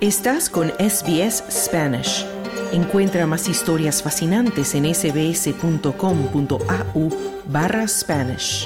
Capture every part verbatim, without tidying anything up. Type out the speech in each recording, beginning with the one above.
Estás con S B S Spanish. Encuentra más historias fascinantes en sbs.com.au barra Spanish.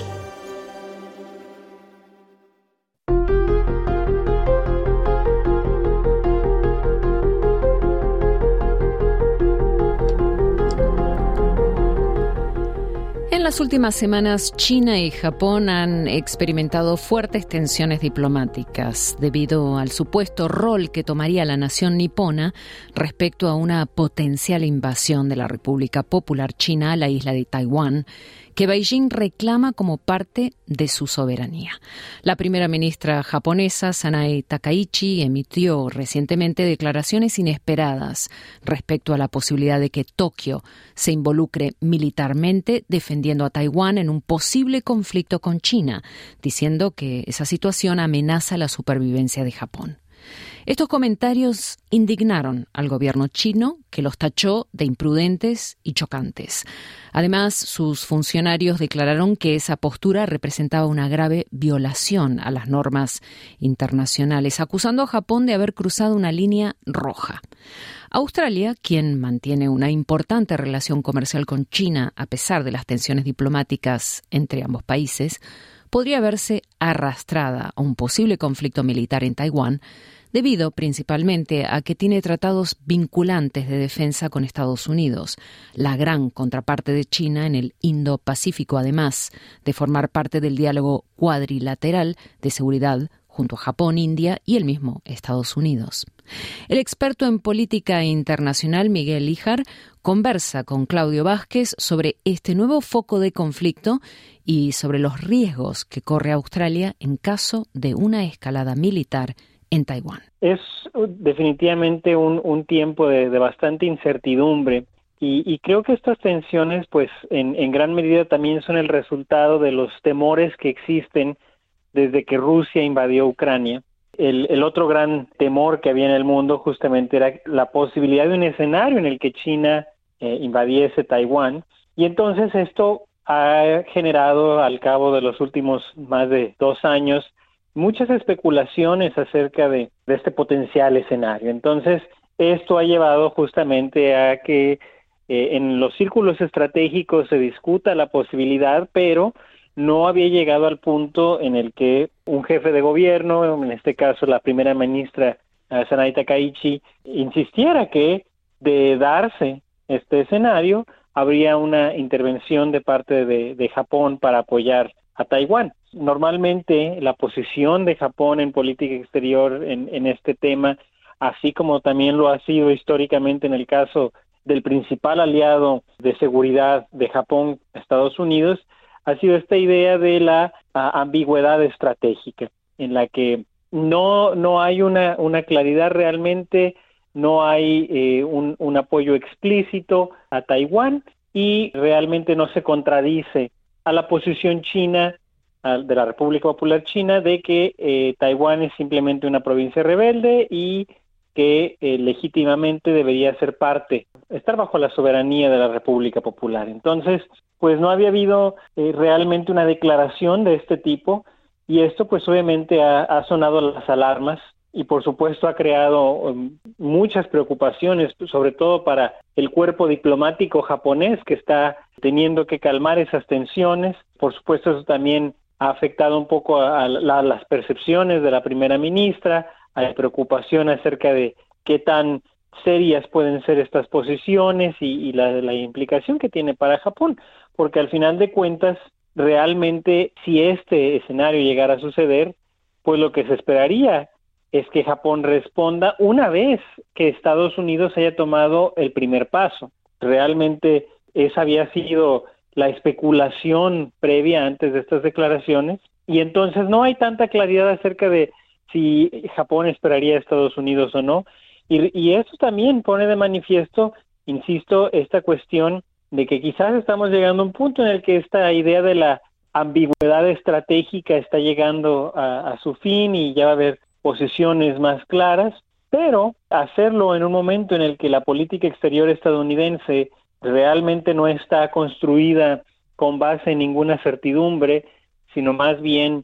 En las últimas semanas, China y Japón han experimentado fuertes tensiones diplomáticas debido al supuesto rol que tomaría la nación nipona respecto a una potencial invasión de la República Popular China a la isla de Taiwán, que Beijing reclama como parte de su soberanía. La primera ministra japonesa, Sanae Takaichi, emitió recientemente declaraciones inesperadas respecto a la posibilidad de que Tokio se involucre militarmente defendiendo a Taiwán en un posible conflicto con China, diciendo que esa situación amenaza la supervivencia de Japón. Estos comentarios indignaron al gobierno chino, que los tachó de imprudentes y chocantes. Además, sus funcionarios declararon que esa postura representaba una grave violación a las normas internacionales, acusando a Japón de haber cruzado una línea roja. Australia, quien mantiene una importante relación comercial con China a pesar de las tensiones diplomáticas entre ambos países, podría verse arrastrada a un posible conflicto militar en Taiwán, debido principalmente a que tiene tratados vinculantes de defensa con Estados Unidos, la gran contraparte de China en el Indo-Pacífico, además de formar parte del diálogo cuadrilateral de seguridad junto a Japón, India y el mismo Estados Unidos. El experto en política internacional Miguel Ijar conversa con Claudio Vázquez sobre este nuevo foco de conflicto y sobre los riesgos que corre Australia en caso de una escalada militar en Taiwán. Es definitivamente un, un tiempo de, de bastante incertidumbre y, y creo que estas tensiones pues en, en gran medida también son el resultado de los temores que existen desde que Rusia invadió Ucrania. El, el otro gran temor que había en el mundo justamente era la posibilidad de un escenario en el que China eh, invadiese Taiwán, y entonces esto ha generado al cabo de los últimos más de dos años muchas especulaciones acerca de, de este potencial escenario. Entonces, esto ha llevado justamente a que eh, en los círculos estratégicos se discuta la posibilidad, pero no había llegado al punto en el que un jefe de gobierno, en este caso la primera ministra uh, Sanae Takaichi, insistiera que de darse este escenario, habría una intervención de parte de, de Japón para apoyar a Taiwán. Normalmente la posición de Japón en política exterior en, en este tema, así como también lo ha sido históricamente en el caso del principal aliado de seguridad de Japón, Estados Unidos, ha sido esta idea de la uh, ambigüedad estratégica, en la que no, no hay una, una claridad realmente, no hay eh, un, un apoyo explícito a Taiwán y realmente no se contradice a la posición china de la República Popular China de que eh, Taiwán es simplemente una provincia rebelde y que eh, legítimamente debería ser parte, estar bajo la soberanía de la República Popular. Entonces, pues no había habido eh, realmente una declaración de este tipo, y esto pues obviamente ha, ha sonado las alarmas y por supuesto ha creado um, muchas preocupaciones, sobre todo para el cuerpo diplomático japonés que está teniendo que calmar esas tensiones. Por supuesto eso también ha afectado un poco a, la, a las percepciones de la primera ministra, hay preocupación acerca de qué tan serias pueden ser estas posiciones y, y la, la implicación que tiene para Japón, porque al final de cuentas, realmente, si este escenario llegara a suceder, pues lo que se esperaría es que Japón responda una vez que Estados Unidos haya tomado el primer paso. Realmente esa había sido la especulación previa antes de estas declaraciones, y entonces no hay tanta claridad acerca de si Japón esperaría a Estados Unidos o no, y, y eso también pone de manifiesto, insisto, esta cuestión de que quizás estamos llegando a un punto en el que esta idea de la ambigüedad estratégica está llegando a, a su fin y ya va a haber posiciones más claras, pero hacerlo en un momento en el que la política exterior estadounidense realmente no está construida con base en ninguna certidumbre, sino más bien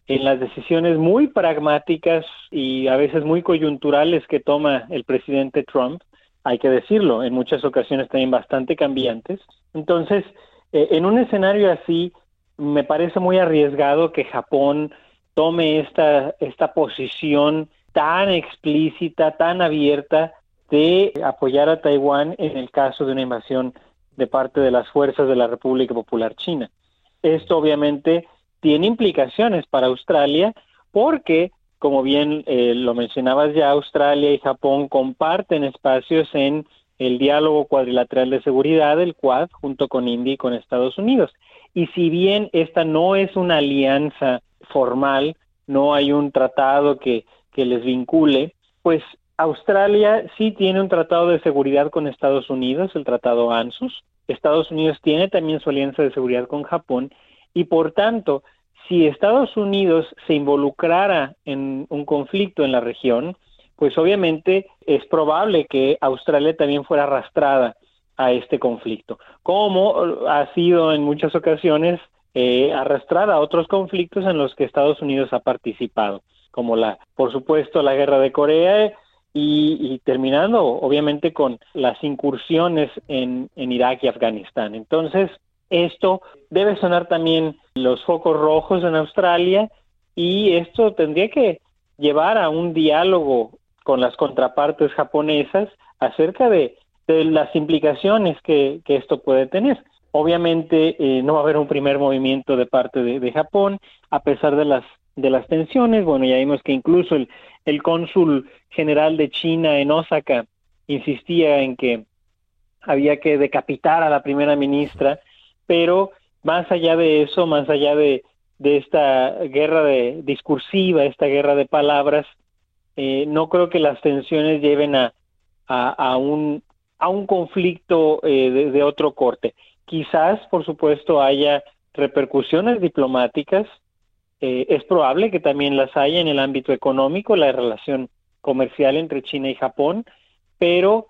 en las decisiones muy pragmáticas y a veces muy coyunturales que toma el presidente Trump, hay que decirlo, en muchas ocasiones también bastante cambiantes. Entonces, eh, en un escenario así, me parece muy arriesgado que Japón tome esta, esta posición tan explícita, tan abierta de apoyar a Taiwán en el caso de una invasión de parte de las fuerzas de la República Popular China. Esto obviamente tiene implicaciones para Australia porque, como bien eh, lo mencionabas ya, Australia y Japón comparten espacios en el diálogo cuadrilateral de seguridad, el Quad, junto con India y con Estados Unidos. Y si bien esta no es una alianza formal, no hay un tratado que, que les vincule, pues Australia sí tiene un tratado de seguridad con Estados Unidos, el tratado ANZUS. Estados Unidos tiene también su alianza de seguridad con Japón y, por tanto, si Estados Unidos se involucrara en un conflicto en la región, pues obviamente es probable que Australia también fuera arrastrada a este conflicto, como ha sido en muchas ocasiones eh, arrastrada a otros conflictos en los que Estados Unidos ha participado, como la, por supuesto, la guerra de Corea y, y terminando obviamente con las incursiones en, en Irak y Afganistán. Entonces, esto debe sonar también los focos rojos en Australia y esto tendría que llevar a un diálogo con las contrapartes japonesas acerca de, de las implicaciones que, que esto puede tener. Obviamente eh, no va a haber un primer movimiento de parte de, de Japón, a pesar de las de las tensiones. Bueno, ya vimos que incluso el, el cónsul general de China en Osaka insistía en que había que decapitar a la primera ministra, pero más allá de eso, más allá de, de esta guerra de discursiva, esta guerra de palabras, eh, no creo que las tensiones lleven a, a, a, un, a un conflicto eh, de, de otro corte. Quizás, por supuesto, haya repercusiones diplomáticas. Eh, es probable que también las haya en el ámbito económico, la relación comercial entre China y Japón, pero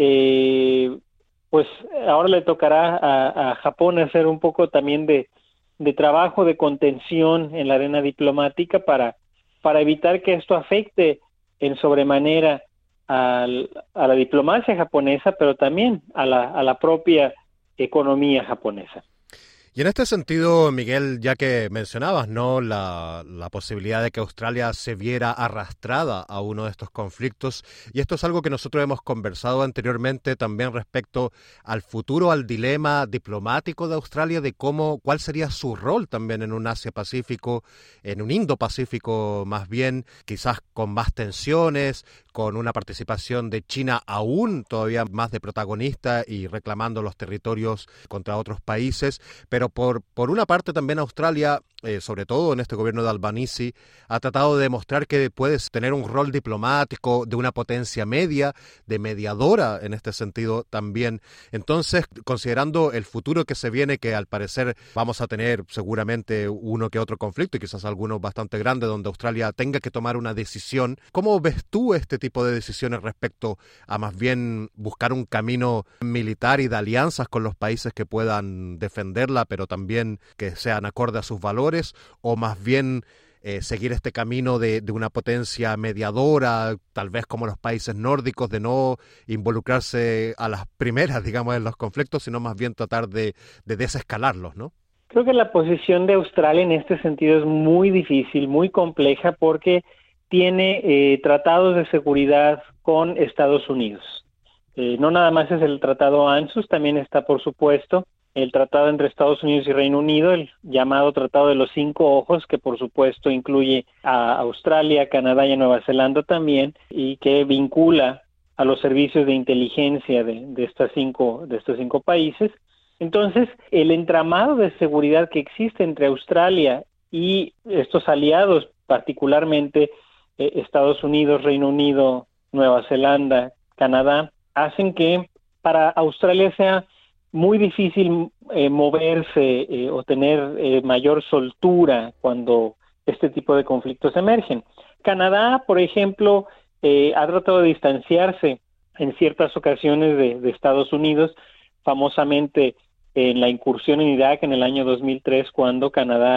eh, pues ahora le tocará a, a Japón hacer un poco también de, de trabajo de contención en la arena diplomática para, para evitar que esto afecte en sobremanera al, a la diplomacia japonesa, pero también a la, a la propia economía japonesa. Y en este sentido, Miguel, ya que mencionabas, ¿no?, la, la posibilidad de que Australia se viera arrastrada a uno de estos conflictos, y esto es algo que nosotros hemos conversado anteriormente también respecto al futuro, al dilema diplomático de Australia, de cómo, cuál sería su rol también en un Asia-Pacífico, en un Indo-Pacífico más bien, quizás con más tensiones, con una participación de China aún todavía más de protagonista y reclamando los territorios contra otros países, pero por, por una parte también Australia, eh, sobre todo en este gobierno de Albanese, ha tratado de demostrar que puede tener un rol diplomático de una potencia media, de mediadora en este sentido también. Entonces, considerando el futuro que se viene, que al parecer vamos a tener seguramente uno que otro conflicto y quizás algunos bastante grandes donde Australia tenga que tomar una decisión, ¿cómo ves tú este tipo de decisiones respecto a más bien buscar un camino militar y de alianzas con los países que puedan defenderla, pero también que sean acorde a sus valores, o más bien eh, seguir este camino de, de una potencia mediadora, tal vez como los países nórdicos, de no involucrarse a las primeras, digamos, en los conflictos, sino más bien tratar de, de desescalarlos, ¿no? Creo que la posición de Australia en este sentido es muy difícil, muy compleja, porque tiene eh, tratados de seguridad con Estados Unidos. Eh, no nada más es el tratado ANZUS, también está, por supuesto, el tratado entre Estados Unidos y Reino Unido, el llamado Tratado de los Cinco Ojos, que por supuesto incluye a Australia, Canadá y a Nueva Zelanda también, y que vincula a los servicios de inteligencia de, de, estas cinco, de estos cinco países. Entonces, el entramado de seguridad que existe entre Australia y estos aliados, particularmente eh, Estados Unidos, Reino Unido, Nueva Zelanda, Canadá, hacen que para Australia sea muy difícil eh, moverse eh, o tener eh, mayor soltura cuando este tipo de conflictos emergen. Canadá, por ejemplo, eh, ha tratado de distanciarse en ciertas ocasiones de, de Estados Unidos, famosamente en la incursión en Irak en el año dos mil tres, cuando Canadá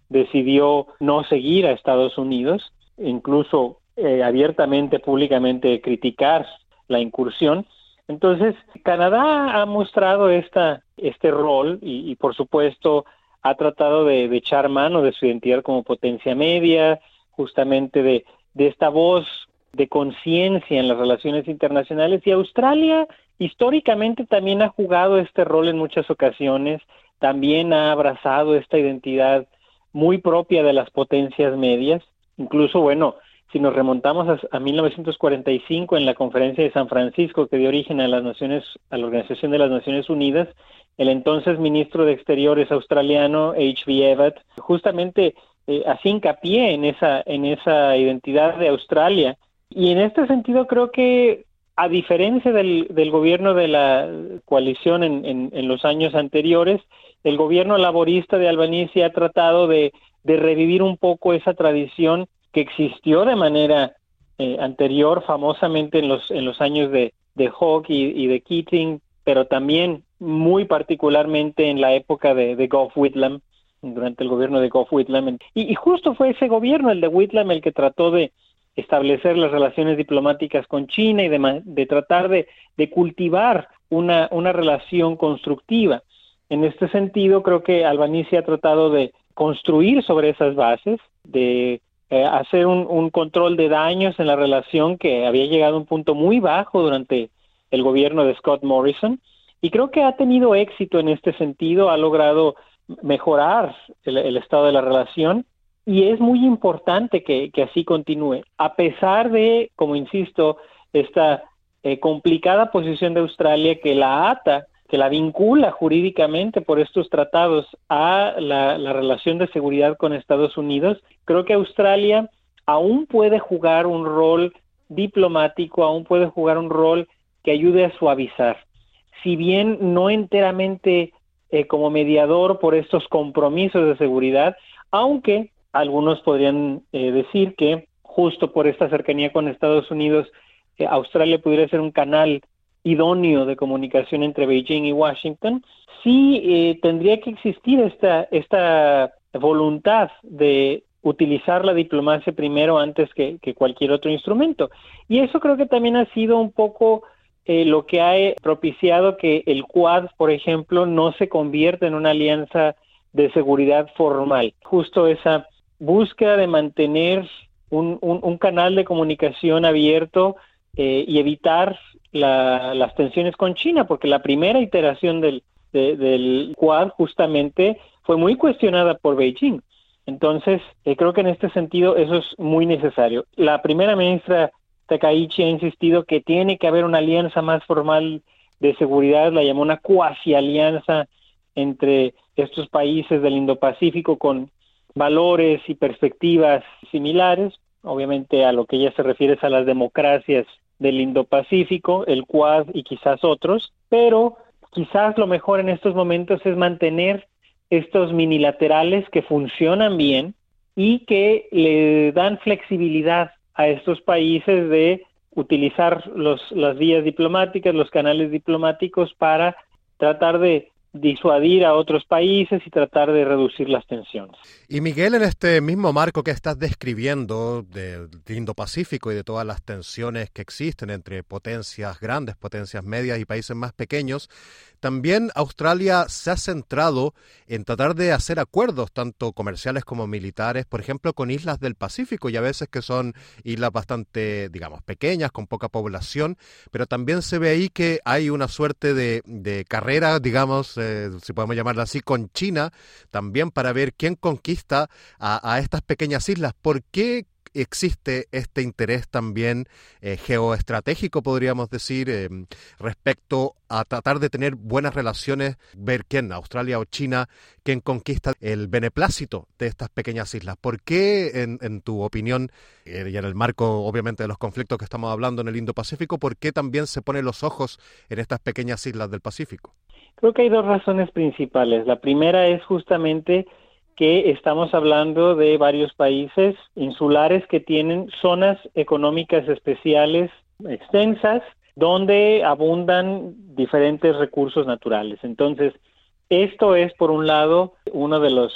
decidió no seguir a Estados Unidos, incluso eh, abiertamente, públicamente criticar la incursión. Entonces, Canadá ha mostrado esta, este rol y, y, por supuesto, ha tratado de, de echar mano de su identidad como potencia media, justamente de, de esta voz de conciencia en las relaciones internacionales. Y Australia, históricamente, también ha jugado este rol en muchas ocasiones, también ha abrazado esta identidad muy propia de las potencias medias. Incluso, bueno, si nos remontamos a, a mil novecientos cuarenta y cinco en la Conferencia de San Francisco, que dio origen a las Naciones, a la Organización de las Naciones Unidas, el entonces ministro de Exteriores australiano, H B Evatt, justamente eh, hacía hincapié en esa, en esa identidad de Australia. Y en este sentido creo que, a diferencia del, del gobierno de la coalición en, en, en los años anteriores, el gobierno laborista de Albanese ha tratado de, de revivir un poco esa tradición que existió de manera eh, anterior, famosamente en los, en los años de, de Hawke y, y de Keating, pero también muy particularmente en la época de, de Gough Whitlam, durante el gobierno de Gough Whitlam. Y, y justo fue ese gobierno, el de Whitlam, el que trató de establecer las relaciones diplomáticas con China y de, de tratar de, de cultivar una, una relación constructiva. En este sentido, creo que Albanese ha tratado de construir sobre esas bases, de eh, hacer un, un control de daños en la relación que había llegado a un punto muy bajo durante el gobierno de Scott Morrison, y creo que ha tenido éxito en este sentido, ha logrado mejorar el, el estado de la relación, y es muy importante que, que así continúe, a pesar de, como insisto, esta eh, complicada posición de Australia que la ata, que la vincula jurídicamente por estos tratados a la, la relación de seguridad con Estados Unidos. Creo que Australia aún puede jugar un rol diplomático, aún puede jugar un rol que ayude a suavizar. Si bien no enteramente eh, como mediador por estos compromisos de seguridad, aunque algunos podrían eh, decir que justo por esta cercanía con Estados Unidos, eh, Australia pudiera ser un canal idóneo de comunicación entre Beijing y Washington, sí eh, tendría que existir esta, esta voluntad de utilizar la diplomacia primero antes que, que cualquier otro instrumento. Y eso creo que también ha sido un poco eh, lo que ha propiciado que el Quad, por ejemplo, no se convierta en una alianza de seguridad formal. Justo esa búsqueda de mantener un, un, un canal de comunicación abierto eh, y evitar la, las tensiones con China, porque la primera iteración del, de, del Quad justamente fue muy cuestionada por Beijing. Entonces, eh, creo que en este sentido eso es muy necesario. La primera ministra Takaichi ha insistido que tiene que haber una alianza más formal de seguridad, la llamó una cuasi alianza entre estos países del Indo-Pacífico con valores y perspectivas similares. Obviamente a lo que ella se refiere es a las democracias del Indo-Pacífico, el Quad y quizás otros, pero quizás lo mejor en estos momentos es mantener estos minilaterales que funcionan bien y que le dan flexibilidad a estos países de utilizar los, las vías diplomáticas, los canales diplomáticos para tratar de disuadir a otros países y tratar de reducir las tensiones. Y Miguel, en este mismo marco que estás describiendo del Indo-Pacífico y de todas las tensiones que existen entre potencias grandes, potencias medias y países más pequeños, también Australia se ha centrado en tratar de hacer acuerdos, tanto comerciales como militares, por ejemplo, con islas del Pacífico, y a veces que son islas bastante, digamos, pequeñas, con poca población, pero también se ve ahí que hay una suerte de, de carrera, digamos, eh, si podemos llamarla así, con China, también para ver quién conquista a, a estas pequeñas islas. ¿Por qué existe este interés también eh, geoestratégico, podríamos decir, eh, respecto a tratar de tener buenas relaciones, ver quién, Australia o China, quién conquista el beneplácito de estas pequeñas islas? ¿Por qué, en, en tu opinión, eh, y en el marco, obviamente, de los conflictos que estamos hablando en el Indo-Pacífico, por qué también se ponen los ojos en estas pequeñas islas del Pacífico? Creo que hay dos razones principales. La primera es justamente que estamos hablando de varios países insulares que tienen zonas económicas especiales extensas donde abundan diferentes recursos naturales. Entonces, esto es, por un lado, uno de los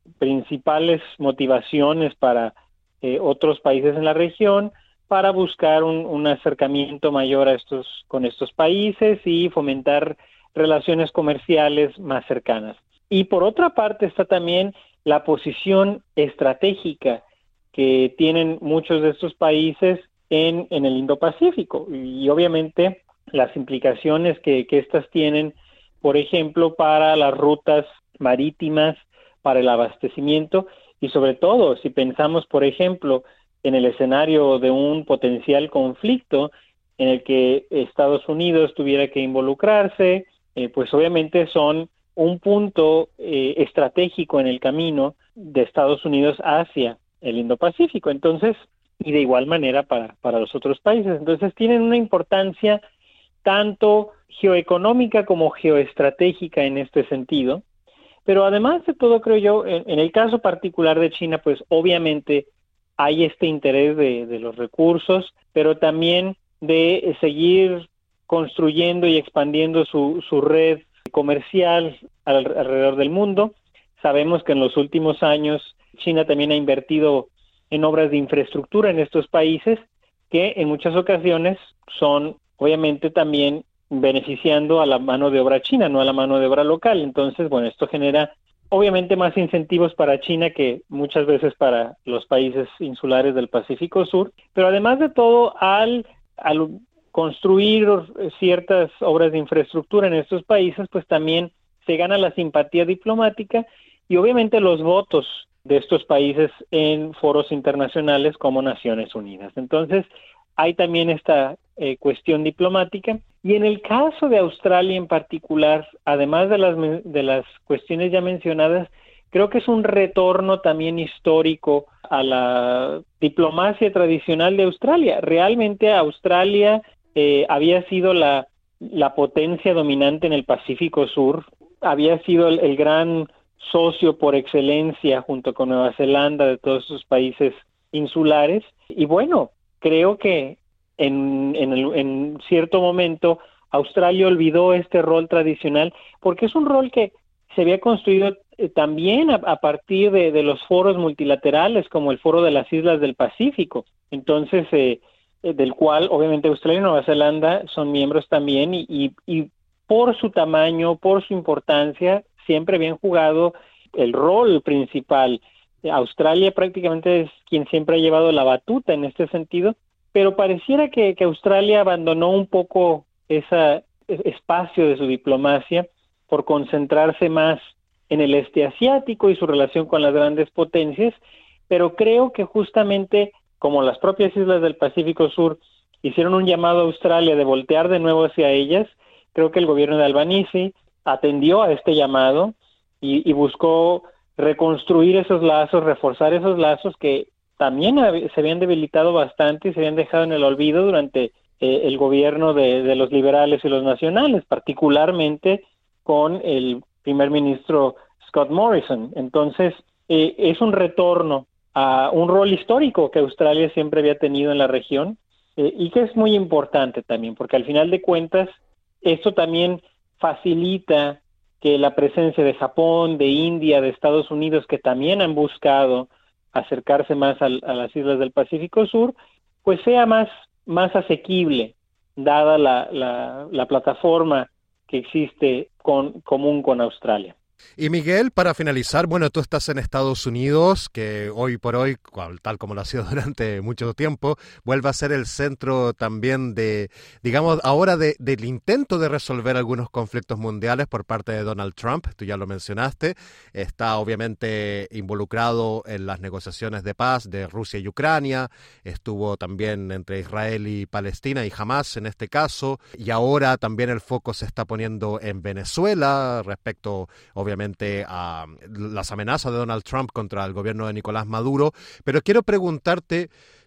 principales motivaciones para eh, otros países en la región para buscar un, un acercamiento mayor a estos, con estos países y fomentar relaciones comerciales más cercanas. Y por otra parte está también la posición estratégica que tienen muchos de estos países en, en el Indo-Pacífico y obviamente las implicaciones que, que estas tienen, por ejemplo, para las rutas marítimas, para el abastecimiento y sobre todo si pensamos, por ejemplo, en el escenario de un potencial conflicto en el que Estados Unidos tuviera que involucrarse, eh, pues obviamente son un punto eh, estratégico en el camino de Estados Unidos hacia el Indo-Pacífico, entonces, y de igual manera para, para los otros países. Entonces tienen una importancia tanto geoeconómica como geoestratégica en este sentido, pero además de todo, creo yo, en, en el caso particular de China, pues obviamente hay este interés de, de los recursos, pero también de seguir construyendo y expandiendo su, su red comercial al, alrededor del mundo. Sabemos que en los últimos años China también ha invertido en obras de infraestructura en estos países que en muchas ocasiones son obviamente también beneficiando a la mano de obra china, no a la mano de obra local. Entonces, bueno, esto genera obviamente más incentivos para China que muchas veces para los países insulares del Pacífico Sur, pero además de todo, al, al construir ciertas obras de infraestructura en estos países, pues también se gana la simpatía diplomática y obviamente los votos de estos países en foros internacionales como Naciones Unidas. Entonces, hay también esta eh, cuestión diplomática. Y en el caso de Australia en particular, además de las, de las cuestiones ya mencionadas, creo que es un retorno también histórico a la diplomacia tradicional de Australia. Realmente Australia eh, había sido la, la potencia dominante en el Pacífico Sur, había sido el, el gran socio por excelencia junto con Nueva Zelanda de todos esos países insulares. Y bueno, creo que en, en, el, en cierto momento Australia olvidó este rol tradicional porque es un rol que se había construido eh, también a, a partir de, de los foros multilaterales como el Foro de las Islas del Pacífico. Entonces, eh, eh, del cual obviamente Australia y Nueva Zelanda son miembros también y, y, y por su tamaño, por su importancia, siempre habían jugado el rol principal. Australia prácticamente es quien siempre ha llevado la batuta en este sentido, pero pareciera que, que Australia abandonó un poco ese espacio de su diplomacia por concentrarse más en el este asiático y su relación con las grandes potencias, pero creo que justamente como las propias islas del Pacífico Sur hicieron un llamado a Australia de voltear de nuevo hacia ellas, creo que el gobierno de Albanese atendió a este llamado y, y buscó reconstruir esos lazos, reforzar esos lazos que también se habían debilitado bastante y se habían dejado en el olvido durante eh, el gobierno de, de los liberales y los nacionales, particularmente con el primer ministro Scott Morrison. Entonces, eh, es un retorno a un rol histórico que Australia siempre había tenido en la región eh, y que es muy importante también, porque al final de cuentas, esto también facilita que la presencia de Japón, de India, de Estados Unidos, que también han buscado acercarse más al, a las islas del Pacífico Sur, pues sea más, más asequible, dada la, la, la plataforma que existe con, común con Australia. Y Miguel, para finalizar, bueno, tú estás en Estados Unidos, que hoy por hoy, tal como lo ha sido durante mucho tiempo, vuelve a ser el centro también de, digamos, ahora de, del intento de resolver algunos conflictos mundiales por parte de Donald Trump. Tú ya lo mencionaste, está obviamente involucrado en las negociaciones de paz de Rusia y Ucrania, estuvo también entre Israel y Palestina y Hamás en este caso, y ahora también el foco se está poniendo en Venezuela respecto, obviamente, obviamente a las amenazas de Donald Trump contra el gobierno de Nicolás Maduro, pero quiero preguntarte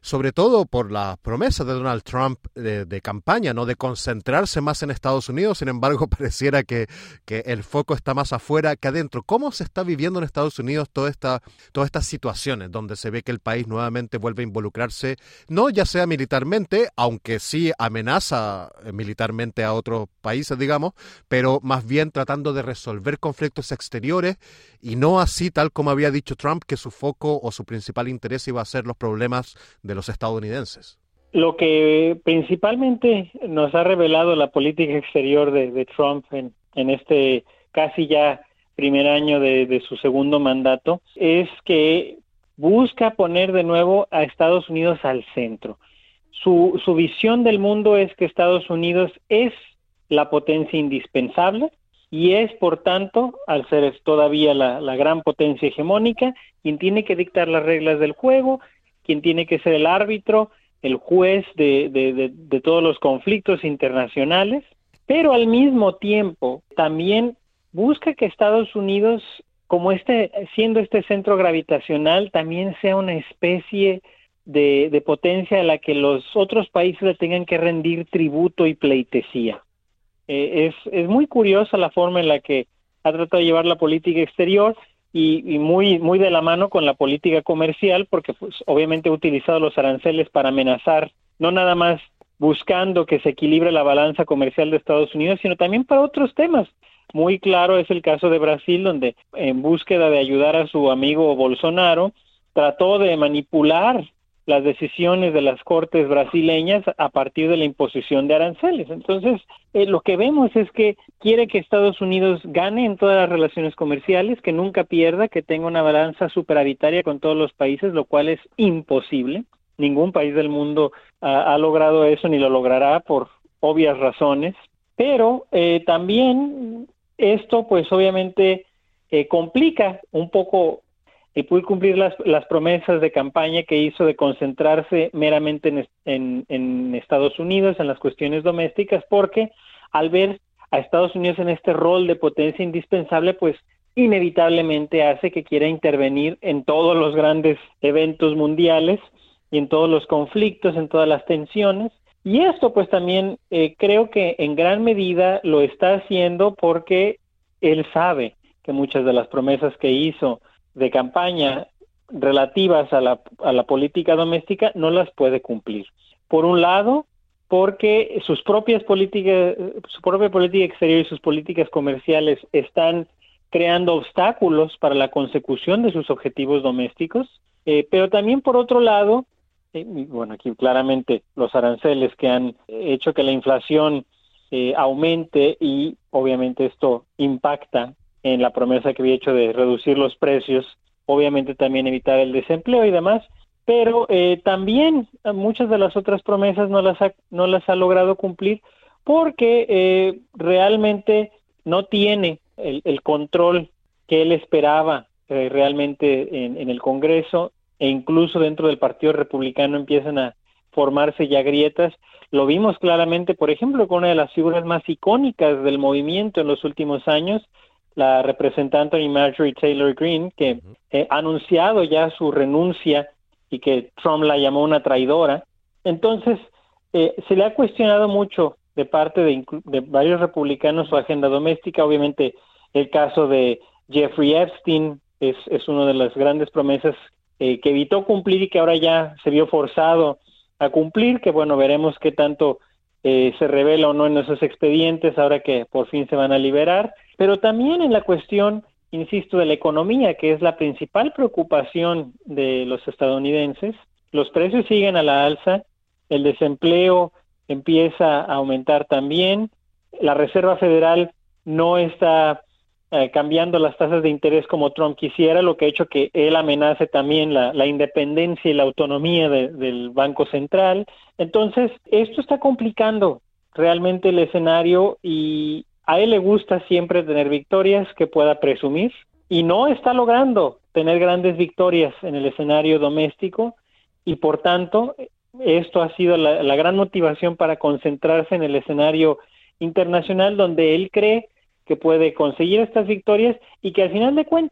sobre todo por las promesas de Donald Trump de, de campaña, ¿no? De concentrarse más en Estados Unidos. Sin embargo, pareciera que, que el foco está más afuera que adentro. ¿Cómo se está viviendo en Estados Unidos toda esta, todas estas situaciones donde se ve que el país nuevamente vuelve a involucrarse, no ya sea militarmente, aunque sí amenaza militarmente a otros países, digamos, pero más bien tratando de resolver conflictos exteriores y no así tal como había dicho Trump, que su foco o su principal interés iba a ser los problemas de los estadounidenses? Lo que principalmente nos ha revelado la política exterior de, de Trump en, en este casi ya primer año de, de su segundo mandato es que busca poner de nuevo a Estados Unidos al centro. Su, su visión del mundo es que Estados Unidos es la potencia indispensable y es, por tanto, al ser todavía la, la gran potencia hegemónica, quien tiene que dictar las reglas del juego, quien tiene que ser el árbitro, el juez de, de, de, de todos los conflictos internacionales, pero al mismo tiempo también busca que Estados Unidos, como este, siendo este centro gravitacional, también sea una especie de, de potencia a la que los otros países le tengan que rendir tributo y pleitesía. Eh, es, es muy curiosa la forma en la que ha tratado de llevar la política exterior y, y muy, muy de la mano con la política comercial, porque pues, obviamente ha utilizado los aranceles para amenazar, no nada más buscando que se equilibre la balanza comercial de Estados Unidos, sino también para otros temas. Muy claro es el caso de Brasil, donde en búsqueda de ayudar a su amigo Bolsonaro, trató de manipular las decisiones de las cortes brasileñas a partir de la imposición de aranceles. Entonces, eh, lo que vemos es que quiere que Estados Unidos gane en todas las relaciones comerciales, que nunca pierda, que tenga una balanza superavitaria con todos los países, lo cual es imposible. Ningún país del mundo uh, ha logrado eso ni lo logrará por obvias razones. Pero eh, también esto, pues obviamente, eh, complica un poco y puede cumplir las, las promesas de campaña que hizo de concentrarse meramente en, en, en Estados Unidos, en las cuestiones domésticas, porque al ver a Estados Unidos en este rol de potencia indispensable, pues inevitablemente hace que quiera intervenir en todos los grandes eventos mundiales y en todos los conflictos, en todas las tensiones. Y esto pues también eh, creo que en gran medida lo está haciendo porque él sabe que muchas de las promesas que hizo de campaña relativas a la, a la política doméstica no las puede cumplir. Por un lado, porque sus propias políticas, su propia política exterior y sus políticas comerciales están creando obstáculos para la consecución de sus objetivos domésticos, eh, pero también por otro lado, eh, bueno, aquí claramente los aranceles que han hecho que la inflación eh, aumente y obviamente esto impacta en la promesa que había hecho de reducir los precios, obviamente también evitar el desempleo y demás, pero eh, también muchas de las otras promesas no las ha, no las ha logrado cumplir porque eh, realmente no tiene el, el control que él esperaba eh, realmente en, en el Congreso, e incluso dentro del Partido Republicano empiezan a formarse ya grietas. Lo vimos claramente, por ejemplo, con una de las figuras más icónicas del movimiento en los últimos años, la representante Marjorie Taylor Greene, que eh, ha anunciado ya su renuncia y que Trump la llamó una traidora. Entonces, eh, se le ha cuestionado mucho de parte de, de varios republicanos su agenda doméstica. Obviamente, el caso de Jeffrey Epstein es, es una de las grandes promesas eh, que evitó cumplir y que ahora ya se vio forzado a cumplir, que bueno, veremos qué tanto eh, se revela o no en esos expedientes ahora que por fin se van a liberar. Pero también en la cuestión, insisto, de la economía, que es la principal preocupación de los estadounidenses. Los precios siguen a la alza, el desempleo empieza a aumentar también, la Reserva Federal no está eh, cambiando las tasas de interés como Trump quisiera, lo que ha hecho que él amenace también la, la independencia y la autonomía de, del Banco Central. Entonces, esto está complicando realmente el escenario y a él le gusta siempre tener victorias que pueda presumir y no está logrando tener grandes victorias en el escenario doméstico y por tanto esto ha sido la, la gran motivación para concentrarse en el escenario internacional donde él cree que puede conseguir estas victorias y que al final de cuentas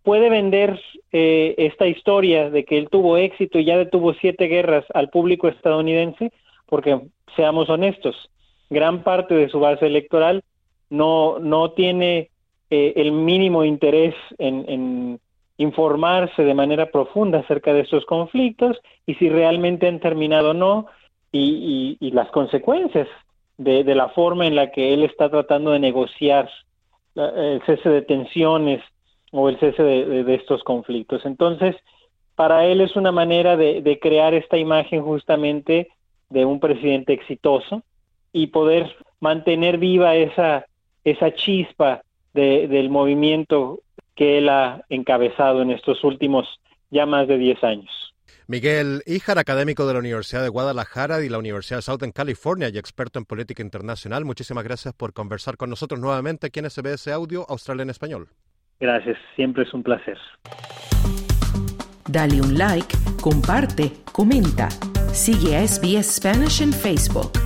puede vender eh, esta historia de que él tuvo éxito y ya detuvo siete guerras al público estadounidense, porque seamos honestos, gran parte de su base electoral no, no tiene eh, el mínimo interés en, en informarse de manera profunda acerca de estos conflictos y si realmente han terminado o no, y, y, y las consecuencias de, de la forma en la que él está tratando de negociar la, el cese de tensiones o el cese de, de, de estos conflictos. Entonces, para él es una manera de, de crear esta imagen justamente de un presidente exitoso y poder mantener viva esa, esa chispa de, del movimiento que él ha encabezado en estos últimos ya más de diez años. Miguel Híjar, académico de la Universidad de Guadalajara y la Universidad de Southern California y experto en política internacional, muchísimas gracias por conversar con nosotros nuevamente aquí en S B S Audio Australia en Español. Gracias, siempre es un placer. Dale un like, comparte, comenta. Sigue a S B S Spanish en Facebook.